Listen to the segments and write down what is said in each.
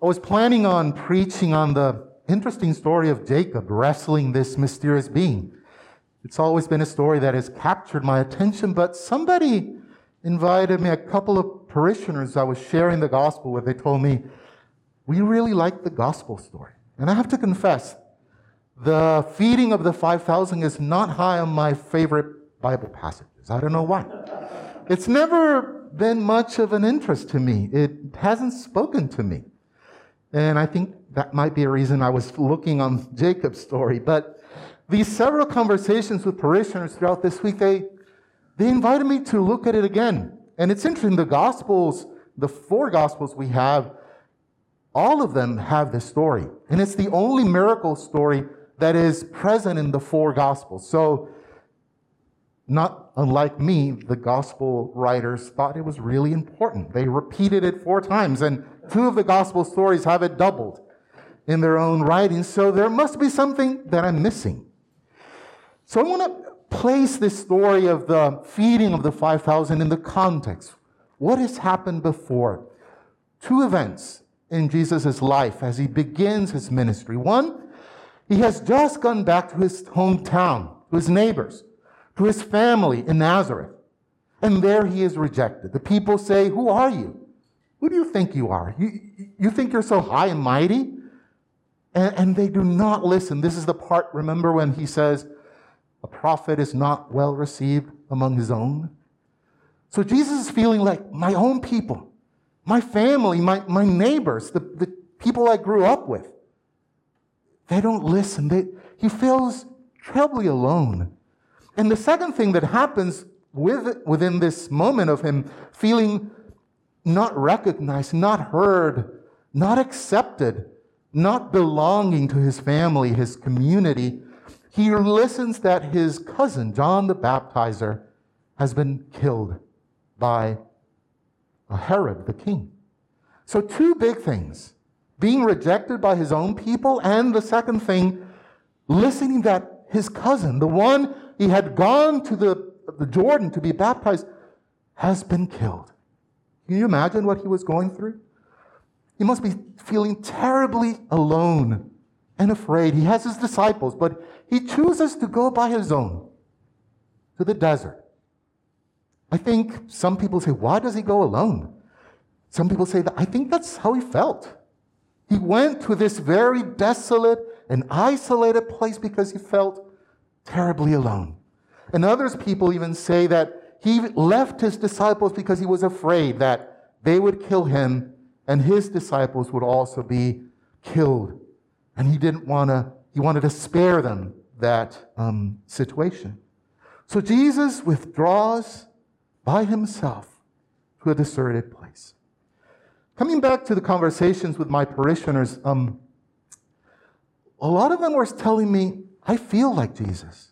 I was planning on preaching on the interesting story of Jacob wrestling this mysterious being. It's always been a story that has captured my attention, but somebody invited me, a couple of parishioners I was sharing the gospel with, they told me, we really like the gospel story. And I have to confess, the feeding of the 5,000 is not high on my favorite Bible passages. I don't know why. It's never been much of an interest to me. It hasn't spoken to me. And I think that might be a reason I was looking on Jacob's story. But these several conversations with parishioners throughout this week, they invited me to look at it again. And it's interesting, the Gospels, the 4 Gospels we have, all of them have this story. And it's the only miracle story that is present in the 4 Gospels. So, not unlike me, the Gospel writers thought it was really important. They repeated it 4 times, and 2 of the Gospel stories have it doubled in their own writing. So there must be something that I'm missing. So I want to place this story of the feeding of the 5,000 in the context. What has happened before? 2 events in Jesus' life as he begins his ministry. One, he has just gone back to his hometown, to his neighbors, to his family in Nazareth. And there he is rejected. The people say, "Who are you? Who do you think you are? You think you're so high and mighty?" And they do not listen. This is the part, remember, when he says, a prophet is not well received among his own. So Jesus is feeling like my own people, my family, my neighbors, the people I grew up with. They don't listen. He feels trebly alone. And the second thing that happens within this moment of him feeling not recognized, not heard, not accepted, not belonging to his family, his community, he listens that his cousin, John the Baptizer, has been killed by Herod, the king. So 2 big things: being rejected by his own people, and the second thing, listening that his cousin, the one he had gone to the Jordan to be baptized, has been killed. Can you imagine what he was going through? He must be feeling terribly alone and afraid. He has his disciples, but he chooses to go by his own to the desert. I think some people say, why does he go alone? Some people say that I think that's how he felt. He went to this very desolate and isolated place because he felt terribly alone. And people even say that he left his disciples because he was afraid that they would kill him and his disciples would also be killed. And he wanted to spare them that situation. So Jesus withdraws by himself to a deserted place. Coming back to the conversations with my parishioners, a lot of them were telling me, I feel like Jesus.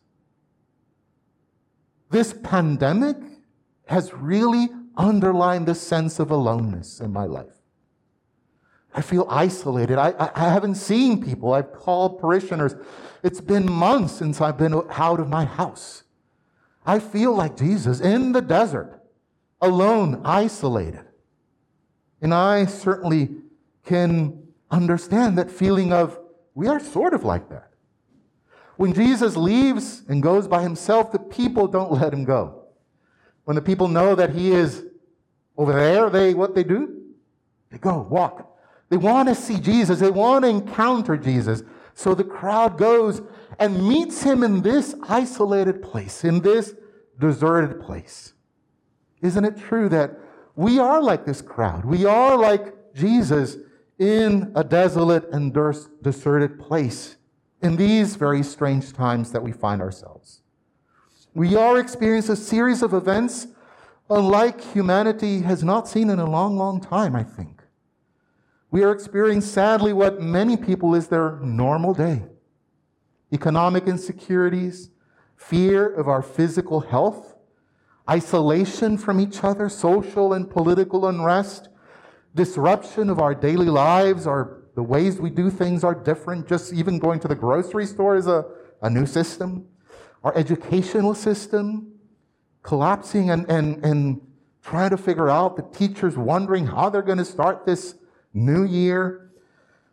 This pandemic has really underlined this sense of aloneness in my life. I feel isolated. I haven't seen people. I've called parishioners. It's been months since I've been out of my house. I feel like Jesus in the desert, alone, isolated. And I certainly can understand that feeling of, we are sort of like that. When Jesus leaves and goes by himself, the people don't let him go. When the people know that he is over there, what they do? They go, walk. They want to see Jesus. They want to encounter Jesus. So the crowd goes and meets him in this isolated place, in this deserted place. Isn't it true that we are like this crowd? We are like Jesus in a desolate and deserted place in these very strange times that we find ourselves. We are experiencing a series of events unlike humanity has not seen in a long, long time, I think. We are experiencing, sadly, what many people is their normal day. Economic insecurities, fear of our physical health, isolation from each other, social and political unrest, disruption of our daily lives, the ways we do things are different. Just even going to the grocery store is a new system. Our educational system collapsing and trying to figure out, the teachers wondering how they're going to start this new year.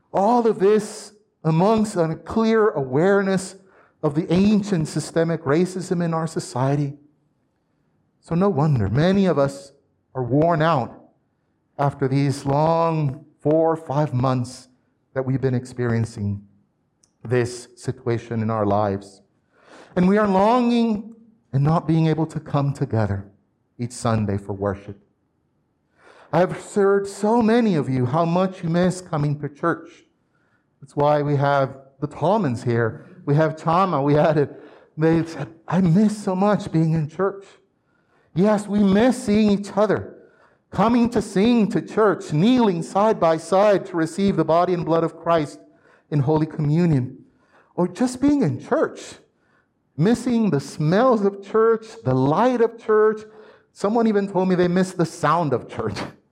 All of this amongst a clear awareness of the ancient systemic racism in our society. So no wonder many of us are worn out after these long 4 or 5 months that we've been experiencing this situation in our lives. And we are longing and not being able to come together each Sunday for worship. I have heard so many of you how much you miss coming to church. That's why we have the Tallmans here. We have Chama. They said, I miss so much being in church. Yes, we miss seeing each other, coming to sing to church, kneeling side by side to receive the body and blood of Christ in Holy Communion, or just being in church, missing the smells of church, the light of church. Someone even told me they miss the sound of church.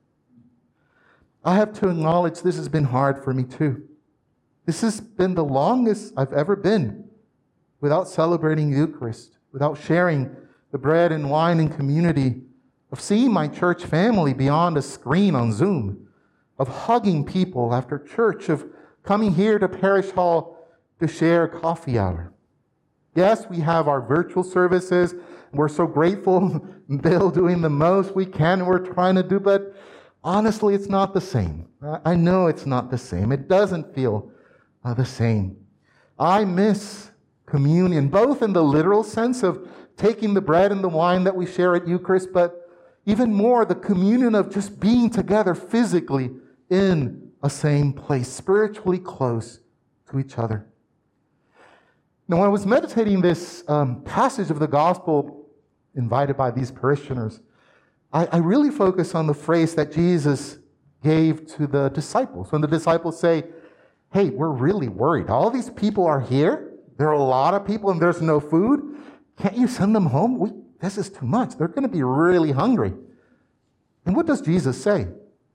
I have to acknowledge this has been hard for me too. This has been the longest I've ever been without celebrating Eucharist, without sharing the bread and wine in community, of seeing my church family beyond a screen on Zoom, of hugging people after church, of coming here to Parish Hall to share coffee hour. Yes, we have our virtual services. We're so grateful. Bill doing the most we can, we're trying to do, but honestly, it's not the same. I know it's not the same. It doesn't feel the same. I miss communion, both in the literal sense of taking the bread and the wine that we share at Eucharist, but even more the communion of just being together physically in a same place, spiritually close to each other. Now, when I was meditating this passage of the gospel invited by these parishioners, I really focus on the phrase that Jesus gave to the disciples. When the disciples say, hey, we're really worried. All these people are here. There are a lot of people and there's no food. Can't you send them home? This is too much. They're going to be really hungry. And what does Jesus say?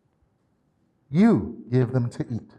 You give them to eat.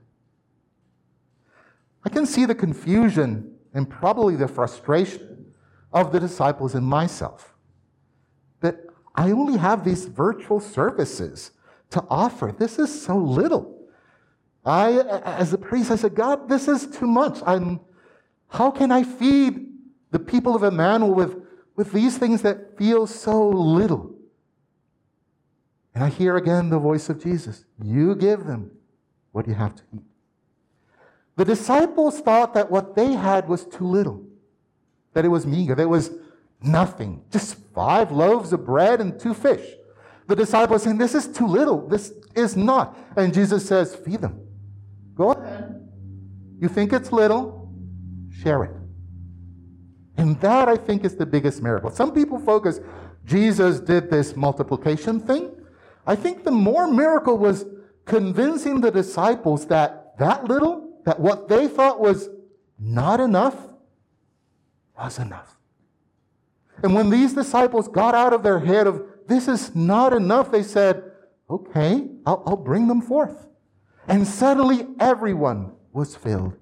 I can see the confusion and probably the frustration of the disciples and myself. That I only have these virtual services to offer. This is so little. As a priest, I said, God, this is too much. How can I feed the people of Emmanuel with these things that feel so little? And I hear again the voice of Jesus. You give them what you have to eat. The disciples thought that what they had was too little, that it was meager, that it was nothing, just 5 loaves of bread and 2 fish. The disciples saying, this is too little, this is not. And Jesus says, feed them. Go ahead. You think it's little? Share it. And that, I think, is the biggest miracle. Some people focus, Jesus did this multiplication thing. I think the more miracle was convincing the disciples that little, that what they thought was not enough, was enough. And when these disciples got out of their head of, this is not enough, they said, okay, I'll bring them forth. And suddenly everyone was filled.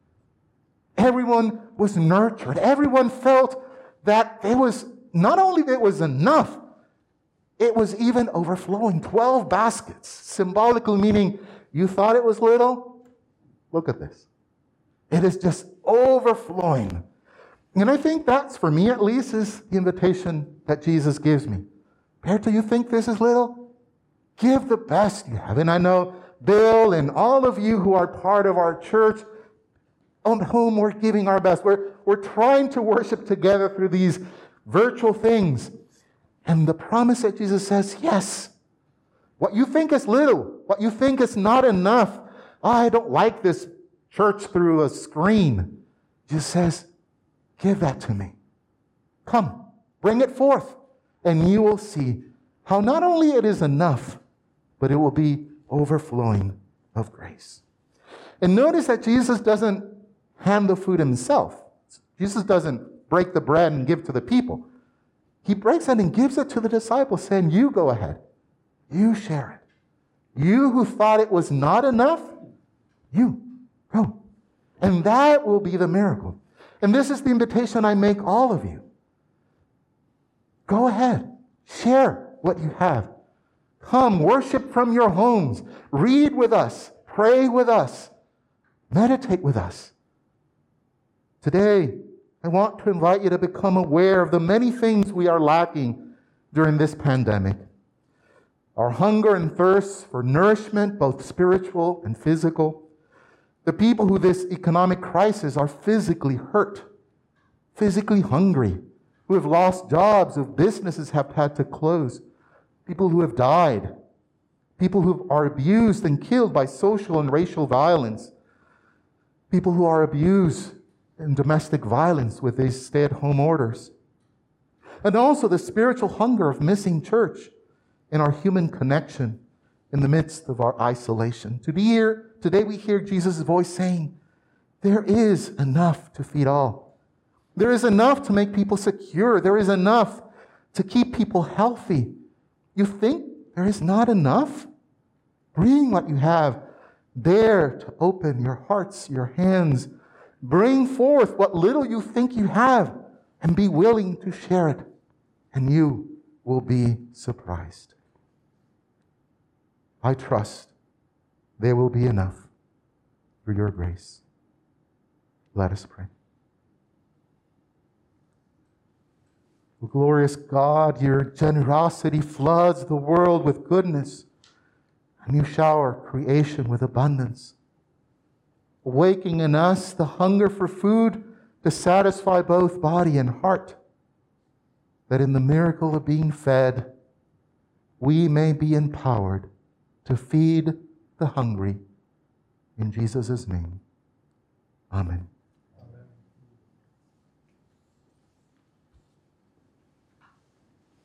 Everyone was nurtured. Everyone felt that it was, not only that it was enough, it was even overflowing. 12 baskets, symbolically meaning you thought it was little? Look at this. It is just overflowing. And I think that's, for me at least, is the invitation that Jesus gives me. Do you think this is little? Give the best you have. And I know Bill and all of you who are part of our church, on whom we're giving our best. We're trying to worship together through these virtual things. And the promise that Jesus says, yes, what you think is little, what you think is not enough, I don't like this church through a screen. Jesus says, give that to me. Come, bring it forth, and you will see how not only it is enough, but it will be overflowing of grace. And notice that Jesus doesn't hand the food himself. Jesus doesn't break the bread and give to the people. He breaks it and gives it to the disciples, saying, you go ahead. You share it. You who thought it was not enough, you go. And that will be the miracle. And this is the invitation I make all of you. Go ahead. Share what you have. Come, worship from your homes. Read with us. Pray with us. Meditate with us. Today, I want to invite you to become aware of the many things we are lacking during this pandemic. Our hunger and thirst for nourishment, both spiritual and physical. The people who this economic crisis are physically hurt, physically hungry, who have lost jobs, whose businesses have had to close, people who have died, people who are abused and killed by social and racial violence, people who are abused in domestic violence with these stay-at-home orders, and also the spiritual hunger of missing church in our human connection in the midst of our isolation. Today we hear Jesus' voice saying, there is enough to feed all. There is enough to make people secure. There is enough to keep people healthy. You think there is not enough? Bring what you have. Dare to open your hearts, your hands. Bring forth what little you think you have and be willing to share it. And you will be surprised. I trust there will be enough through your grace. Let us pray. O glorious God, your generosity floods the world with goodness, and you shower creation with abundance, awakening in us the hunger for food to satisfy both body and heart, that in the miracle of being fed, we may be empowered to feed the hungry. In Jesus' name, amen.